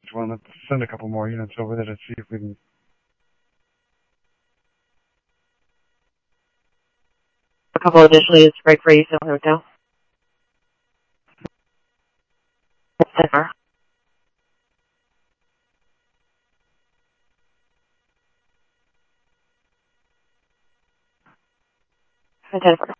Just want to send a couple more units over there to see if we can. A couple additional units break for you, so hotel. 10-4. 10-4.